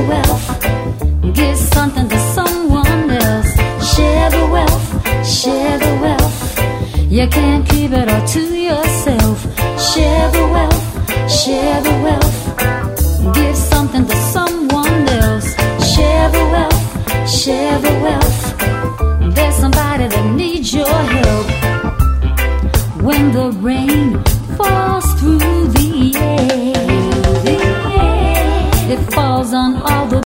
the wealth. Give something to someone else. Share the wealth, share the wealth. You can't keep it all to yourself. Share the wealth, share the wealth. Give something to someone else. Share the wealth, share the wealth. There's somebody that needs your help. When the rain